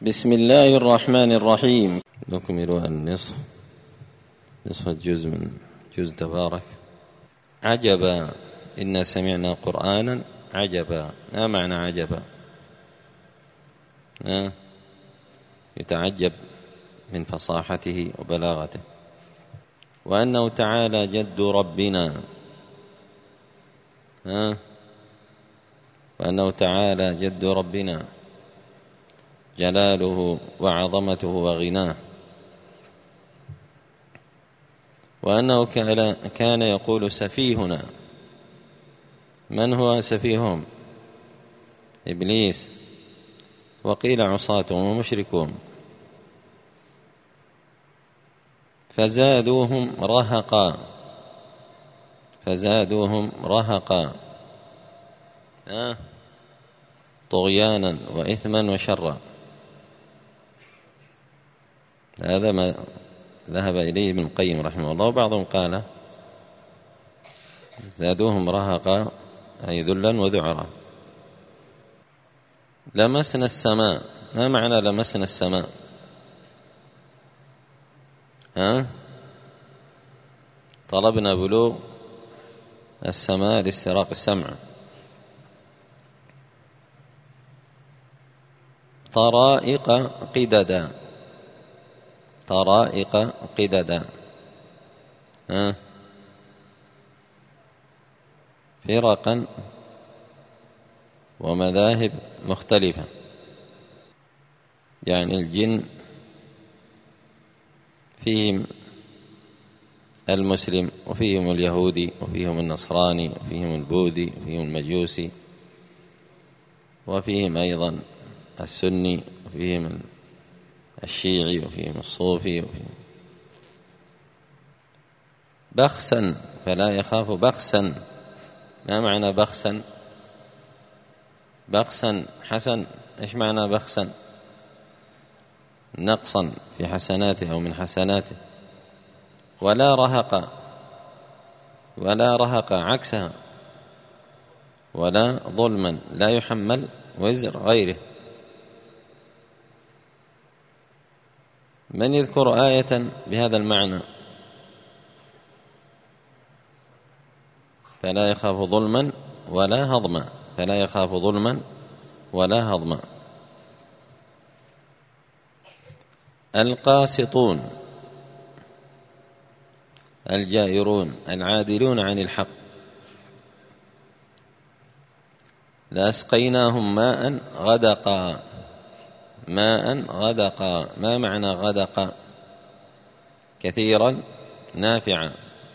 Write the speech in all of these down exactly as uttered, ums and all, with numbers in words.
بسم الله الرحمن الرحيم. نكمل النصف نصف الجزء من جزء تبارك. عجبا إنا سمعنا قرآنا عجبا. ما معنى عجبا؟ أه؟ يتعجب من فصاحته وبلاغته. وأنه تعالى جد ربنا. أه؟ وأنه تعالى جد ربنا جلاله وعظمته وغناه. وأنه كان يقول سفيهنا. من هو سفيههم؟ إبليس، وقيل عصاتهم ومشركون. فزادوهم رهقا فزادوهم رهقا آه. طغيانا وإثما وشرا. هذا ما ذهب إليه ابن القيم رحمه الله. وبعضهم قال زادوهم رهقا أي ذلا وذعرا. لمسنا السماء. ما معنى لمسنا السماء؟ ها؟ طلبنا بلوغ السماء لاستراق السمع. طرائق قددا. طرائق قددا ها؟ فرقا ومذاهب مختلفة. يعني الجن فيهم المسلم وفيهم اليهودي وفيهم النصراني وفيهم البوذي وفيهم المجوسي وفيهم أيضا السني وفيهم الشيعي وفيهم الصوفي وفيهم بخسا فلا يخاف بخسا. ما معنى بخسا؟ بخسا حسن. إيش معنى بخسا؟ نقصا في حسناته أو من حسناته. ولا رهق ولا رهق عكسها. ولا ظلما لا يحمل وزر غيره. من يذكر آية بهذا المعنى؟ فلا يخاف ظلما ولا هضما. فلا يخاف ظلما ولا هضما. القاسطون الجائرون العادلون عن الحق. لأسقيناهم ماء غدقا. ماء غدقا. ما معنى غدقا؟ كثيرا نافعا.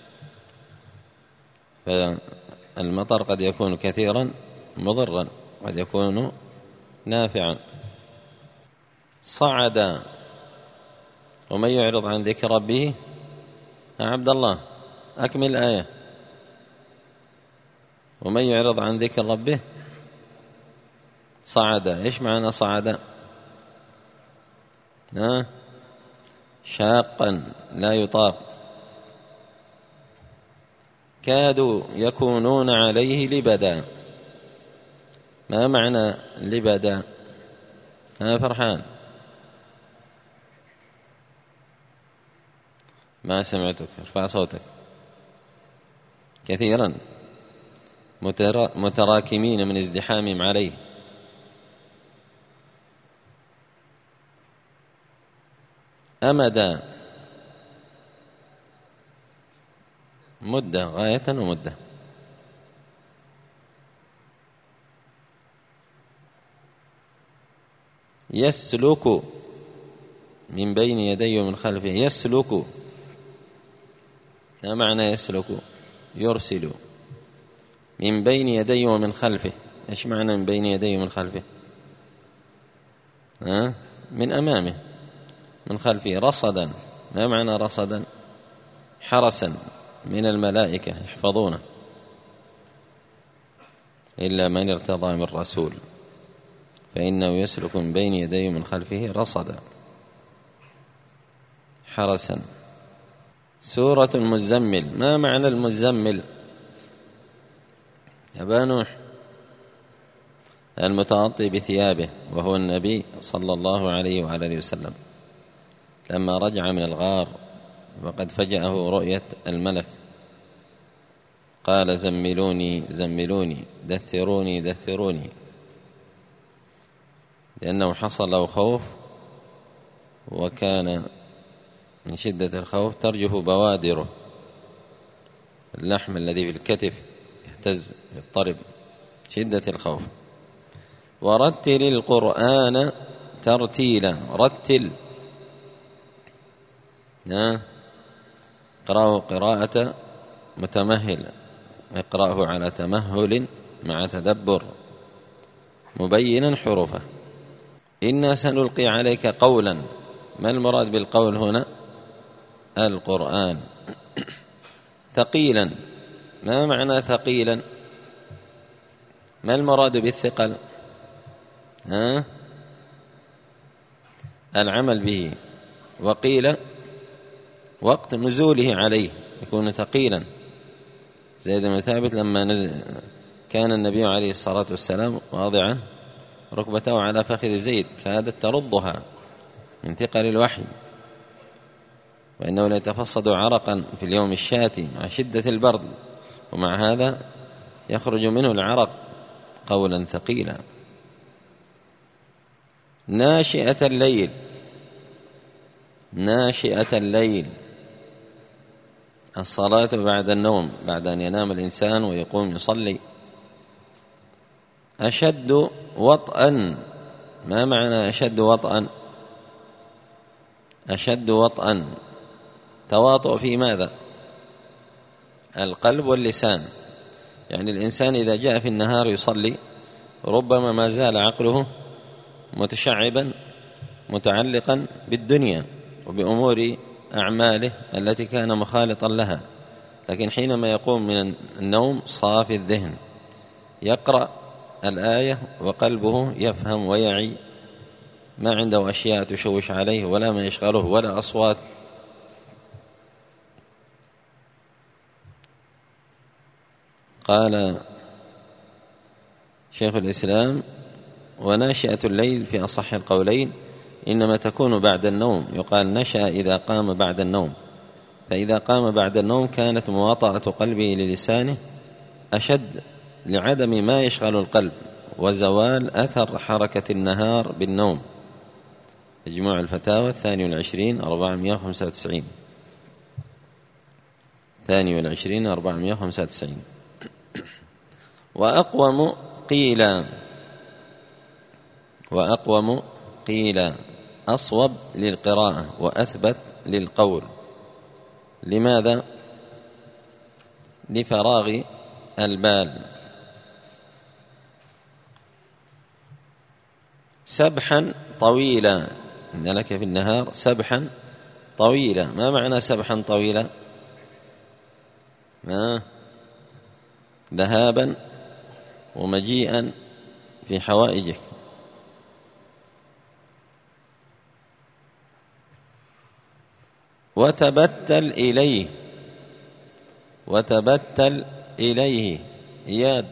فالمطر قد يكون كثيرا مضرا، قد يكون نافعا. صعدا. ومن يعرض عن ذكر ربه عبد الله أكمل الآية. ومن يعرض عن ذكر ربه صعدا. إيش معنى صعدا؟ ها؟ شاقا لا يطاق. كادوا يكونون عليه لبدا. ما معنى لبدا؟ ها فرحان؟ ما سمعتك، ارفع صوتك. كثيرا متراكمين من ازدحامهم عليه. أمدا مدة، غاية ومدة. يسلك من بين يديه ومن خلفه. يسلك ما معنى يسلك؟ يرسل. من بين يديه ومن خلفه. إيش معنى من بين يديه ومن خلفه؟ ها؟ من أمامه من خلفه. رصدا. ما معنى رصدا؟ حرسا من الملائكة يحفظونه إلا من ارتضى من رسول فإنه يسلك من بين يديه ومن خلفه رصدا حرسا. سورة المزمل. ما معنى المزمل يا بانوح؟ المتغطي بثيابه وهو النبي صلى الله عليه وعلى آله وسلم لما رجع من الغار وقد فجأه رؤية الملك قال زملوني زملوني دثروني دثروني، لأنه حصل له خوف، وكان من شدة الخوف ترجف بوادره، اللحم الذي في الكتف يهتز يضطرب شدة الخوف. ورتل القرآن ترتيلا، رتل اقرأه قراءة متمهل، اقرأه على تمهل مع تدبر مبينا حروفه. إنا سنلقي عليك قولا، ما المراد بالقول هنا؟ القرآن. ثقيلا، ما معنى ثقيلا؟ ما المراد بالثقل؟ ها؟ العمل به. وقيل وقت نزوله عليه يكون ثقيلا. زيد بن ثابت لما نزل كان النبي عليه الصلاة والسلام واضعا ركبته على فخذ زيد كادت ترضها من ثقل الوحي، وإنه ليتفصد عرقا في اليوم الشاتي مع شدة البرد، ومع هذا يخرج منه العرق قولا ثقيلا. ناشئة الليل، ناشئة الليل الصلاة بعد النوم، بعد أن ينام الإنسان ويقوم يصلي. أشد وطئا، ما معنى أشد وطئا؟ أشد وطئا تواطؤ في ماذا؟ القلب واللسان. يعني الإنسان إذا جاء في النهار يصلي ربما ما زال عقله متشعبا متعلقا بالدنيا وبأمور أعماله التي كان مخالطا لها، لكن حينما يقوم من النوم صافي الذهن يقرأ الآية وقلبه يفهم ويعي، ما عنده أشياء تشوش عليه ولا ما يشغله ولا أصوات. قال شيخ الإسلام: وناشئة الليل في أصح القولين إنما تكون بعد النوم، يقال نشأ إذا قام بعد النوم، فإذا قام بعد النوم كانت مواطأة قلبه للسانه أشد لعدم ما يشغل القلب وزوال أثر حركة النهار بالنوم. مجموع الفتاوى الثاني والعشرين أربعمائة وخمسة وتسعين، ثاني والعشرين أربعمائة وخمسة وتسعين. وأقوم قيلا، وأقوم قيلا أصوب للقراءة وأثبت للقول. لماذا؟ لفراغ البال. سبحا طويلا، إن لك في النهار سبحا طويلا. ما معنى سبحا طويلا؟ آه. ذهابا ومجيئا في حوائجك. وتبتل إليه، وتبتل إليه إياد،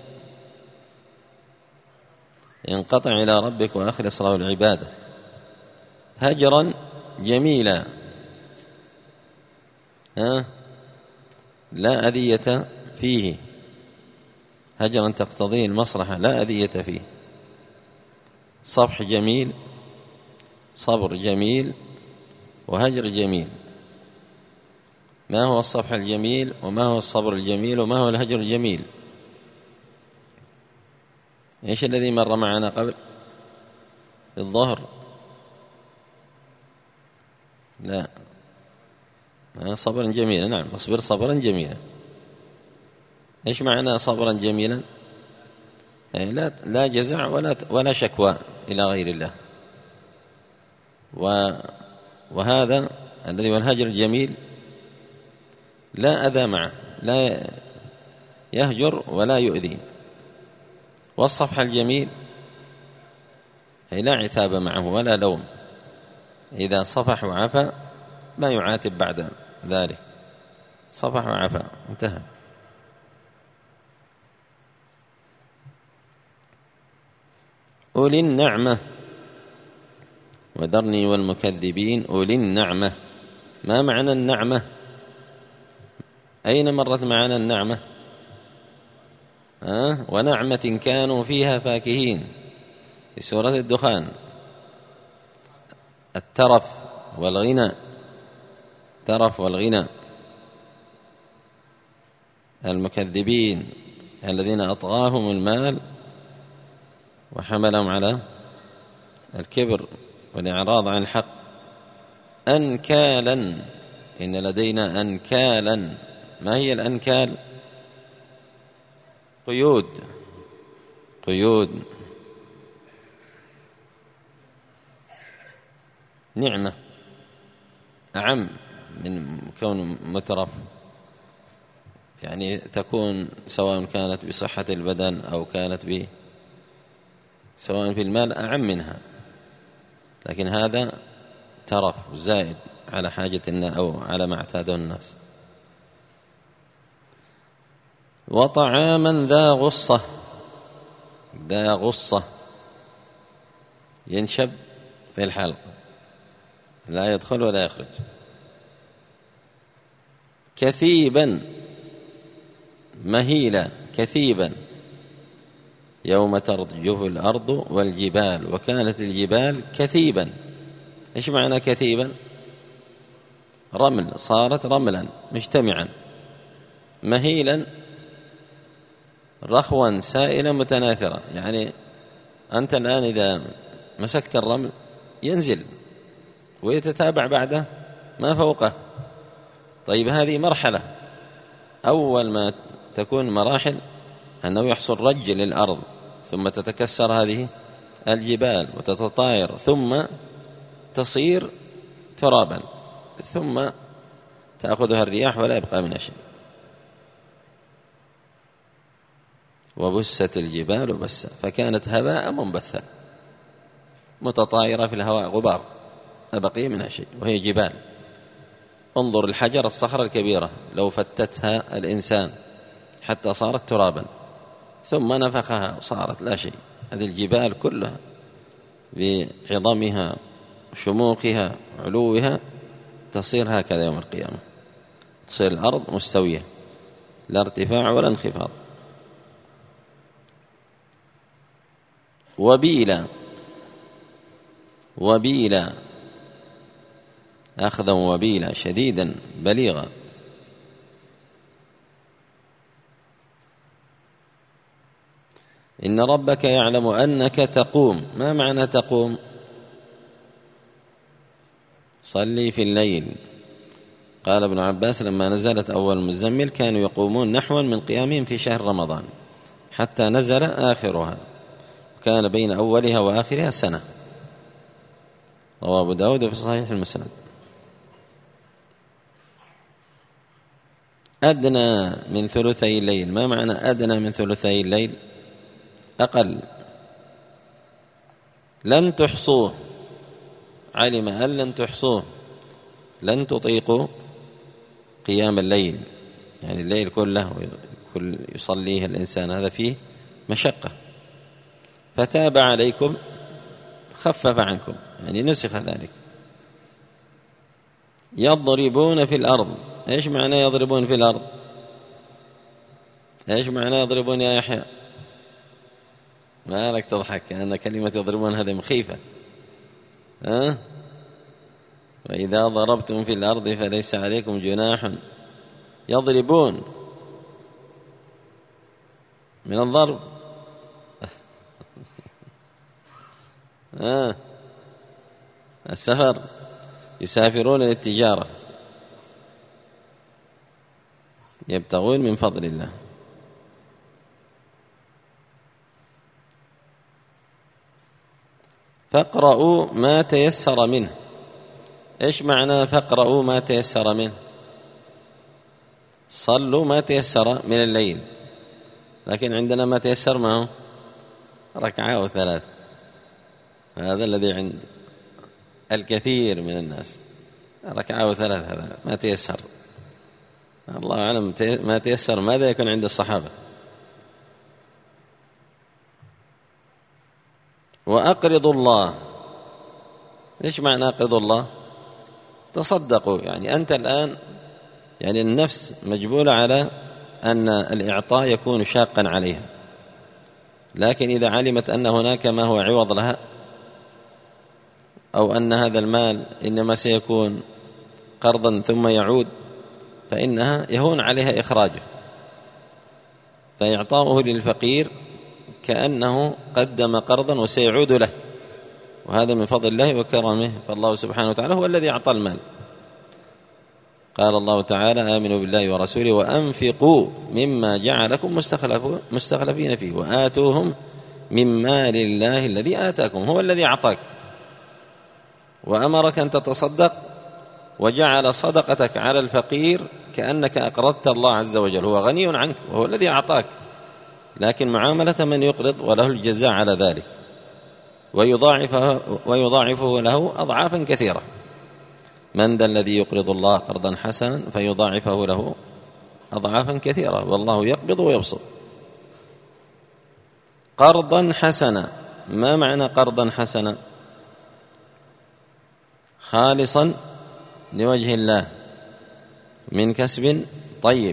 انقطع إلى ربك وأخلص له العبادة. هجرا جميلا، ها؟ لا أذية فيه، هجرا تقتضيه المصلحة لا أذية فيه. صفح جميل، صبر جميل، وهجر جميل. ما هو الصفح الجميل وما هو الصبر الجميل وما هو الهجر الجميل؟ إيش الذي مر معنا قبل الظهر؟ لا، صبرا جميلا. نعم، اصبر صبرا جميلا. إيش معنى صبرا جميلا؟ يعني لا لا جزع ولا ولا شكوى إلى غير الله. وهذا الذي هو الهجر الجميل لا أذى معه، لا يهجر ولا يؤذي. والصفح الجميل أي لا عتاب معه ولا لوم، إذا صفح وعفى ما يعاتب بعد ذلك، صفح وعفى انتهى. أولي النعمة، وذرني والمكذبين أولي النعمة. ما معنى النعمة؟ أين مرت معنا النعمة؟ أه؟ ونعمة كانوا فيها فاكهين في سورة الدخان. الترف والغنى، الترف والغنى. المكذبين الذين أطغاهم المال وحملهم على الكبر والإعراض عن الحق. أنكالا، إن لدينا أنكالا. ما هي الأنكال؟ قيود، قيود. نعمة أعم من كون مترف، يعني تكون سواء كانت بصحة البدن أو كانت ب سواء في المال أعم منها، لكن هذا ترف زائد على حاجة أو على ما اعتاده الناس. وطعاما ذا غصة، ذا غصة ينشب في الحلق، لا يدخل ولا يخرج. كثيبا مهيلا، كثيبا يوم ترجف الأرض والجبال وكانت الجبال كثيبا. إيش معنى كثيبا؟ رمل، صارت رملا مجتمعا. مهيلا رخوا سائلا متناثرا، يعني أنت الآن إذا مسكت الرمل ينزل ويتتابع بعده ما فوقه. طيب هذه مرحلة، أول ما تكون مراحل أنه يحصل رج للأرض، ثم تتكسر هذه الجبال وتتطاير، ثم تصير ترابا، ثم تأخذها الرياح ولا يبقى منها شيء. وبست الجبال بسا فكانت هباء منبثا، متطايرة في الهواء، غبار، لا بقي منها شيء، وهي جبال. انظر الحجر، الصخرة الكبيرة لو فتتها الإنسان حتى صارت ترابا ثم نفخها صارت لا شيء. هذه الجبال كلها بعظمها شموخها علوها تصير هكذا يوم القيامة، تصير الأرض مستوية، لا ارتفاع ولا انخفاض. وبيلا، وبيلا أخذا وبيلا، شديدا بليغا. إن ربك يعلم أنك تقوم. ما معنى تقوم؟ صلي في الليل. قال ابن عباس لما نزلت أول المزمل كانوا يقومون نحوا من قيامهم في شهر رمضان حتى نزل آخرها، وكان بين أولها وآخرها سنة. رواه أبو داود في صحيح المسند. أدنى من ثلثي الليل. ما معنى أدنى من ثلثي الليل؟ أقل. لن تحصوه، علم أن لن تحصوه، لن تطيقوا قيام الليل، يعني الليل كله كل يصليه الإنسان هذا فيه مشقة، فتاب عليكم خفف عنكم، يعني نسخ ذلك. يضربون في الأرض. إيش معنى يضربون في الأرض؟ إيش معنى يضربون يا يحيى؟ ما لك تضحك، أن كلمة يضربون هذه مخيفة. ها؟ وإذا ضربتم في الأرض فليس عليكم جناح. يضربون من الضرب. ها؟ السفر، يسافرون للتجارة، يبتغون من فضل الله. فاقرؤوا ما تيسر منه. إيش معنى فاقرؤوا ما تيسر منه؟ صلوا ما تيسر من الليل، لكن عندنا ما تيسر ما هو ركعة أو ثلاث. هذا الذي عند الكثير من الناس، ركعة أو ثلاث، هذا ما تيسر. الله أعلم ما تيسر ماذا يكون عند الصحابة. وأقرضوا الله. إيش معنى أقرضوا الله؟ تصدقوا. يعني أنت الآن يعني النفس مجبولة على أن الإعطاء يكون شاقا عليها، لكن إذا علمت أن هناك ما هو عوض لها، أو أن هذا المال إنما سيكون قرضا ثم يعود، فإنها يهون عليها إخراجه، فإعطاؤه للفقير كأنه قدم قرضا وسيعود له، وهذا من فضل الله وكرمه. فالله سبحانه وتعالى هو الذي أعطى المال. قال الله تعالى: آمنوا بالله ورسوله وأنفقوا مما جعلكم مستخلفين فيه وآتوهم من مال الله الذي آتاكم. هو الذي أعطاك وأمرك أن تتصدق، وجعل صدقتك على الفقير كأنك أقرضت الله عز وجل. هو غني عنك وهو الذي أعطاك، لكن معاملة من يقرض وله الجزاء على ذلك، ويضاعفه, ويضاعفه له أضعافا كثيرة. من ذا الذي يقرض الله قرضا حسنا فيضاعفه له أضعافا كثيرة، والله يقبض ويبسط. قرضا حسنا، ما معنى قرضا حسنا؟ خالصا لوجه الله من كسب طيب.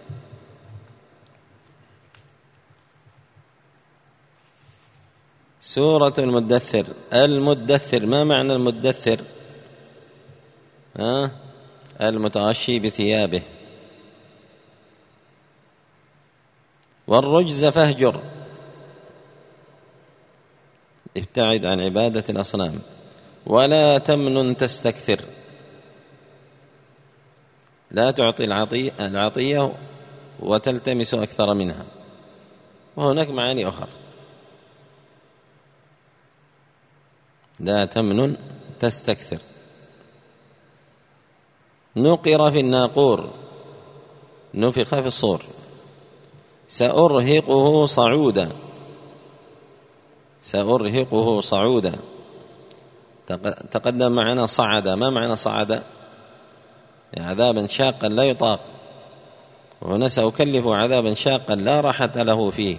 سورة المدثر. المدثر، ما معنى المدثر؟ ها؟ المتغشي بثيابه. والرجز فاهجر، ابتعد عن عبادة الأصنام. ولا تمنن تستكثر، لا تعطي العطية وتلتمس أكثر منها. وهناك معاني أخرى. لا تمنن تستكثر. نقر في الناقور، نفخ في الصور. سأرهقه صعودا، سأرهقه صعودا. تقدم معنا صعدا. ما معنى صعدا؟ عذابا شاقا لا يطاق. وهنا سأكلفه عذابا شاقا لا راحة له فيه.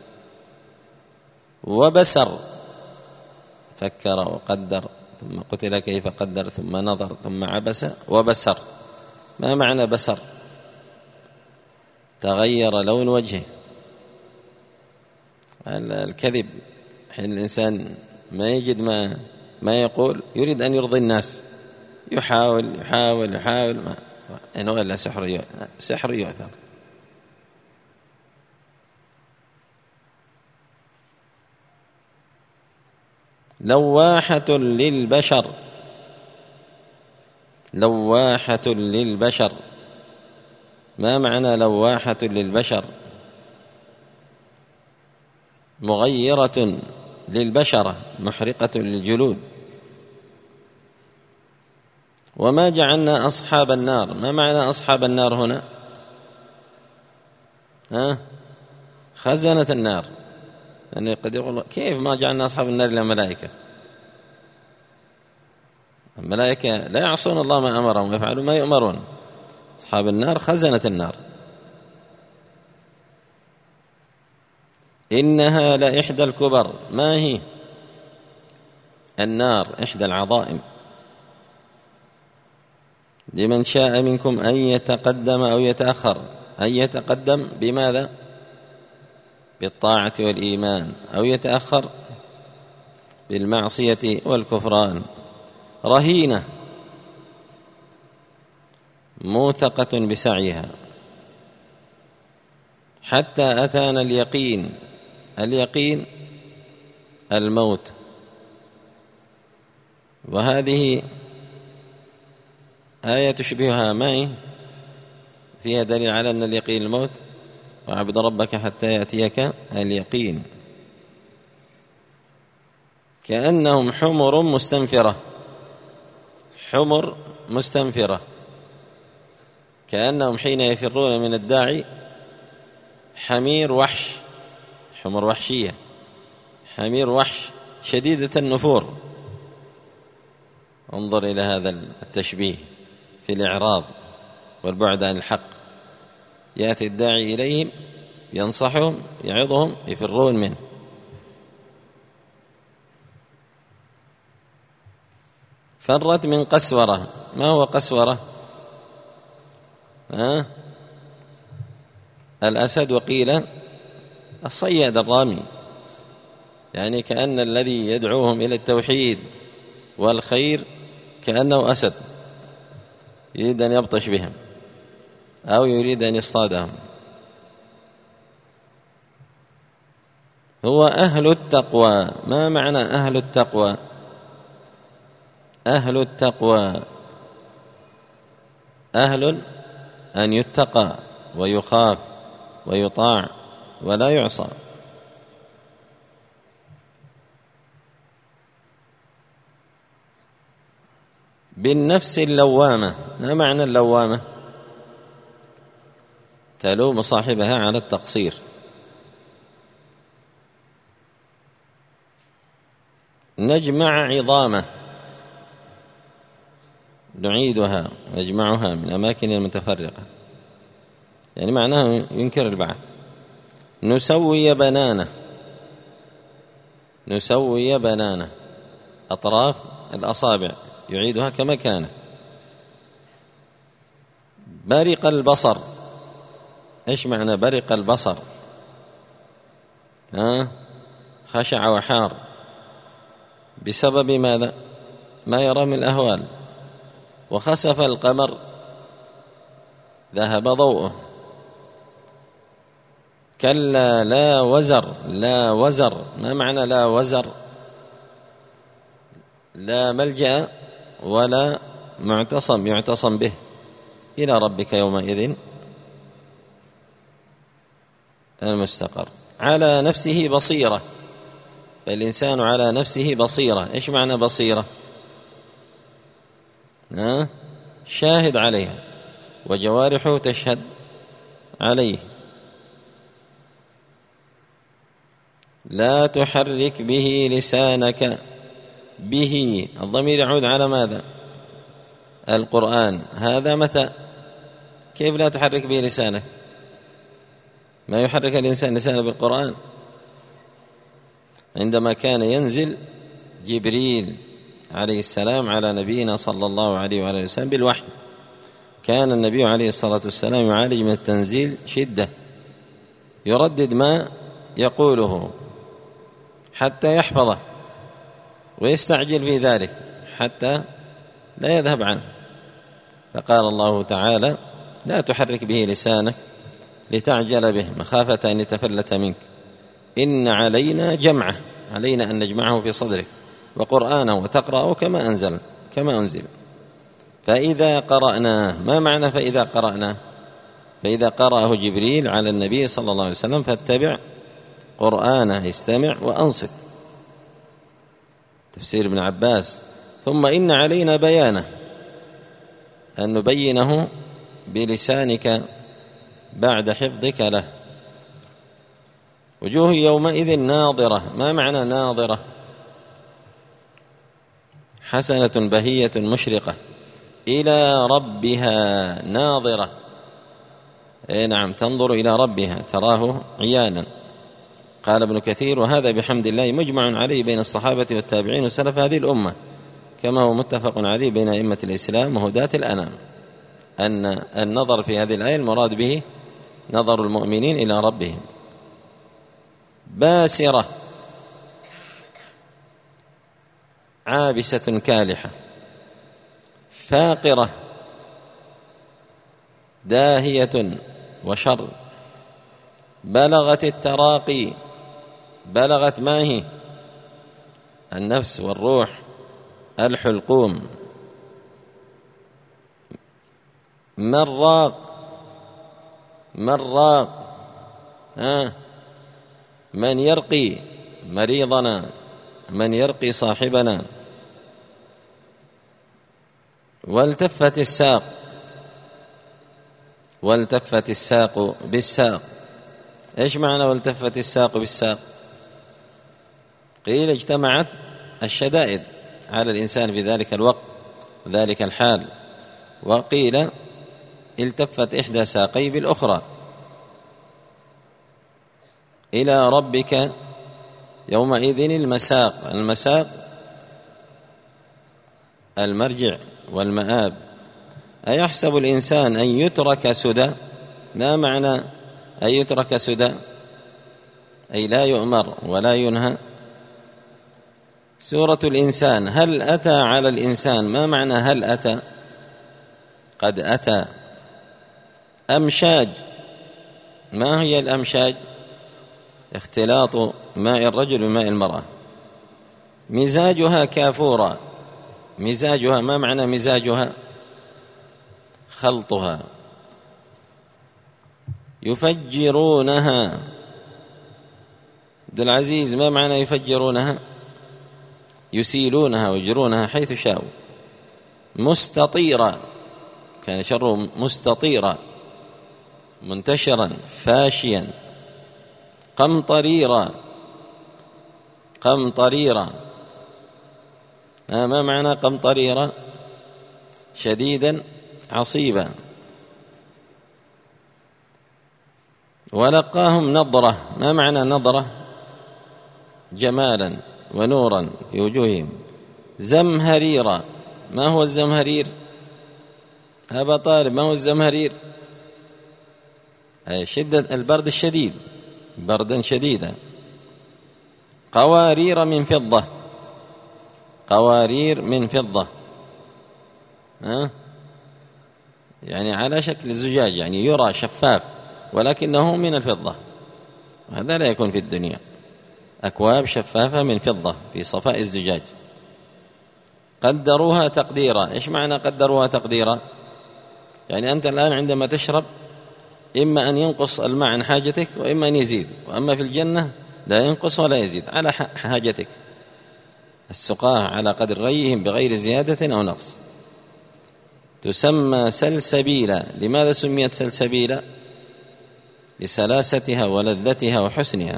وبسر، فكر وقدر ثم قتل كيف قدر ثم نظر ثم عبس وبسر. ما معنى بسر؟ تغير لون وجهه. الكذب، حين الإنسان ما يجد ما ما يقول، يريد أن يرضي الناس، يحاول يحاول يحاول ما إنه إلا سحر سحر يؤثر. لواحة للبشر، لواحة للبشر. ما معنى لواحة للبشر؟ مغيرة للبشرة، محرقة للجلود. وما جعلنا أصحاب النار. ما معنى أصحاب النار هنا؟ ها؟ خزنة النار. يعني قد يقول كيف ما جعلنا أصحاب النار إلا ملائكة؟ الملائكة لا يعصون الله ما أمرهم ويفعلون ما يؤمرون. أصحاب النار خزنة النار. إنها لإحدى الكبر. ما هي؟ النار إحدى العظائم. لمن شاء منكم أن يتقدم أو يتأخر. أن يتقدم بماذا؟ بالطاعة والإيمان، أو يتأخر بالمعصية والكفران. رهينة، موثقة بسعيها حتى أتانا اليقين. اليقين الموت. وهذه آية تشبهها معي، فيها دليل على أن اليقين الموت. واعبد ربك حتى يأتيك اليقين. كأنهم حمر مستنفرة. حمر مستنفرة، كأنهم حين يفرون من الداعي حمير وحش. حمر وحشية، حمير وحش شديدة النفور. انظر إلى هذا التشبيه في الإعراض والبعد عن الحق. يأتي الداعي إليهم ينصحهم يعظهم، يفرون منه. فرت من قسورة. ما هو قسورة؟ ها؟ الأسد، وقيل الصياد الرامي، يعني كأن الذي يدعوهم إلى التوحيد والخير كأنه أسد يريد أن يبطش بهم أو يريد أن يصطادهم. هو أهل التقوى. ما معنى أهل التقوى؟ أهل التقوى أهل أن يتقى ويخاف ويطاع ولا يعصى. بالنفس اللوامة. ما معنى اللوامة؟ تلوم صاحبها على التقصير. نجمع عظامه، نعيدها نجمعها من أماكن متفرقة، يعني معناه ينكر البعث. نسوي بنانه، نسوي بنانه، أطراف الأصابع يعيدها كما كانت. برق البصر. إيش معنى برق البصر؟ ها؟ خشع وحار بسبب ماذا؟ ما يرى من الأهوال. وخسف القمر، ذهب ضوءه. كلا لا وزر. لا وزر. ما معنى لا وزر؟ لا ملجأ ولا معتصم يعتصم به. إلى ربك يومئذ المستقر. على نفسه بصيرة. فالإنسان على نفسه بصيرة. إيش معنى بصيرة؟ ها؟ شاهد عليها وجوارحه تشهد عليه. لا تحرك به لسانك. به الضمير يعود على ماذا؟ القرآن. هذا متى؟ كيف لا تحرك به لسانك؟ ما يحرك الإنسان لسانه بالقرآن؟ عندما كان ينزل جبريل عليه السلام على نبينا صلى الله عليه وآله وسلم بالوحي، كان النبي عليه الصلاة والسلام يعالج من التنزيل شدة، يردد ما يقوله حتى يحفظه، ويستعجل في ذلك حتى لا يذهب عنه. فقال الله تعالى: لا تحرك به لسانك لتعجل به مخافة أن يتفلت منك، إن علينا جمعه، علينا أن نجمعه في صدرك، وقرآنه وتقرأه كما أنزل كما أنزل. فإذا قرأناه. ما معنى فإذا قرأناه؟ فإذا قرأه جبريل على النبي صلى الله عليه وسلم فاتبع قرآنه، استمع وأنصت. تفسير ابن عباس. ثم إن علينا بيانه، أن نبينه بلسانك بعد حفظك له. وجوه يومئذ ناظرة. ما معنى ناظرة؟ حسنة بهية مشرقة إلى ربها ناظرة. أي نعم، تنظر إلى ربها، تراه عيانا. قال ابن كثير: وهذا بحمد الله مجمع عليه بين الصحابة والتابعين وسلف هذه الأمة، كما هو متفق عليه بين أئمة الإسلام وهداة الأنام، أن النظر في هذه الآية المراد به نظر المؤمنين إلى ربهم. باسرة، عابسة كالحة. فاقرة، داهية وشر. بلغت التراقي. بلغت ما هي؟ النفس والروح، الحلقوم. مراق. مراق ها؟ من يرقي مريضنا، من يرقي صاحبنا. والتفت الساق. والتفت الساق بالساق. ايش معنى والتفت الساق بالساق؟ قيل اجتمعت الشدائد على الإنسان في ذلك الوقت، ذلك الحال. وقيل التفت إحدى ساقي بالأخرى. إلى ربك يومئذ المساق. المساق المرجع والمآب. أيحسب الإنسان أن يترك سدى؟ ما معنى أن يترك سدى؟ أي لا يؤمر ولا ينهى. سورة الإنسان، هل أتى على الإنسان؟ ما معنى هل أتى؟ قد أتى. أمشاج، ما هي الأمشاج؟ اختلاط ماء الرجل بماء المرأة. مزاجها كافورا، مزاجها ما معنى مزاجها؟ خلطها. يفجرونها، عبد العزيز ما معنى يفجرونها؟ يسيلونها ويجرونها حيث شاءوا. مستطيرا، كان شره مستطيرا، منتشرا فاشيا. قمطريرا، قمطريرا ما معنى قمطريرا؟ شديدا عصيبا. ولقاهم نضرة، ما معنى نضرة؟ جمالا ونورا في وجوههم. زمهريرا، ما هو الزمهرير؟ أبا طالب ما هو الزمهرير؟ أي شدة البرد الشديد، بردا شديدا. قوارير من فضة، قوارير من فضة، ها؟ يعني على شكل الزجاج، يعني يرى شفاف ولكنه من الفضة، هذا لا يكون في الدنيا. أكواب شفافة من فضة في صفاء الزجاج. قدروها تقديرا، إيش معنى قدروها تقديرا؟ يعني أنت الآن عندما تشرب إما أن ينقص الماء عن حاجتك وإما أن يزيد، وأما في الجنة لا ينقص ولا يزيد على حاجتك. السقاة على قدر ريهم بغير زيادة أو نقص. تسمى سلسبيلا، لماذا سميت سلسبيلا؟ لسلاستها ولذتها وحسنها.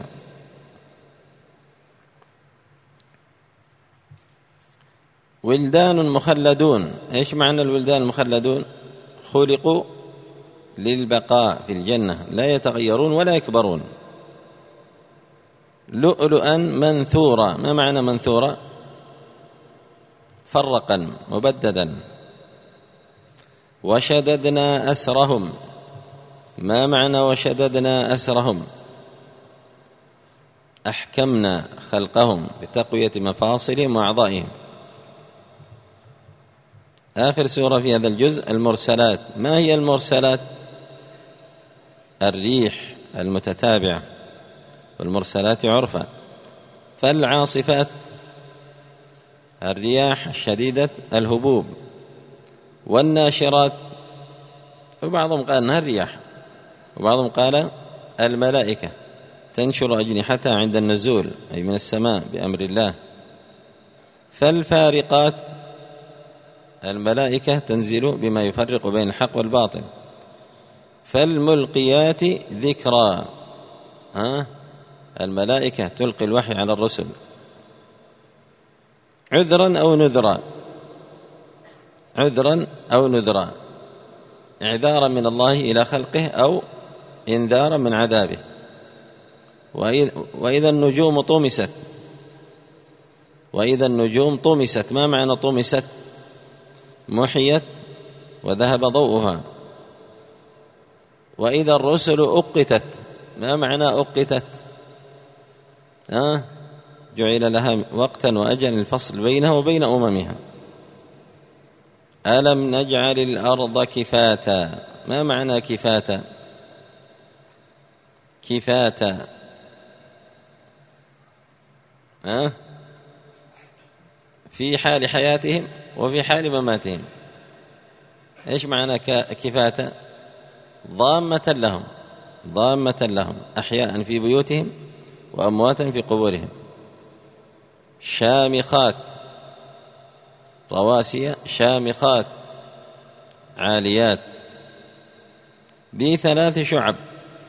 ولدان مخلدون، إيش معنى الولدان المخلدون؟ خلقوا للبقاء في الجنة، لا يتغيرون ولا يكبرون. لؤلؤا منثورا، ما معنى منثورا؟ فرقا مبددا. وشددنا أسرهم، ما معنى وشددنا أسرهم؟ أحكمنا خلقهم بتقوية مفاصلهم وأعضائهم. آخر سورة في هذا الجزء المرسلات، ما هي المرسلات؟ الريح المتتابعة، والمرسلات عرفا. فالعاصفات، الرياح الشديدة الهبوب. والناشرات، وبعضهم قال أنها الرياح، وبعضهم قال الملائكة تنشر أجنحتها عند النزول، أي من السماء بأمر الله. فالفارقات، الملائكة تنزل بما يفرق بين الحق والباطل. فالملقيات ذكرا، ها؟ الملائكة تلقي الوحي على الرسل. عذرا أو نذرا، عذرا أو نذرا، إعذارا من الله إلى خلقه أو إنذارا من عذابه. وإذا النجوم طمست، وإذا النجوم طمست، ما معنى طمست؟ محيت وذهب ضوءها. وإذا الرسل أقتت، ما معنى أقتت؟ أه؟ جعل لها وقتا وأجل الفصل بينها وبين أممها. ألم نجعل الأرض كفاتا، ما معنى كفاتا؟ كفاتا، أه؟ في حال حياتهم وفي حال مماتهم. إيش معنى كفاتا؟ ضامة لهم، ضامة لهم، أحياء في بيوتهم وأمواتا في قبورهم. شامخات، رواسي شامخات عاليات. بثلاث شعب،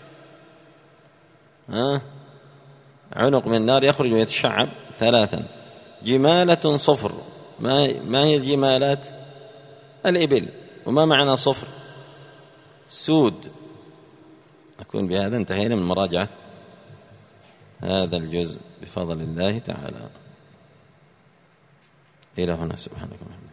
ها؟ عنق من نار يخرج ويتشعب ثلاثا. جمالة صفر، ما, ما هي الجمالات؟ الإبل. وما معنى صفر؟ سود. أكون بهذا انتهينا من مراجعة هذا الجزء بفضل الله تعالى. إلى هنا، سبحانك اللهم.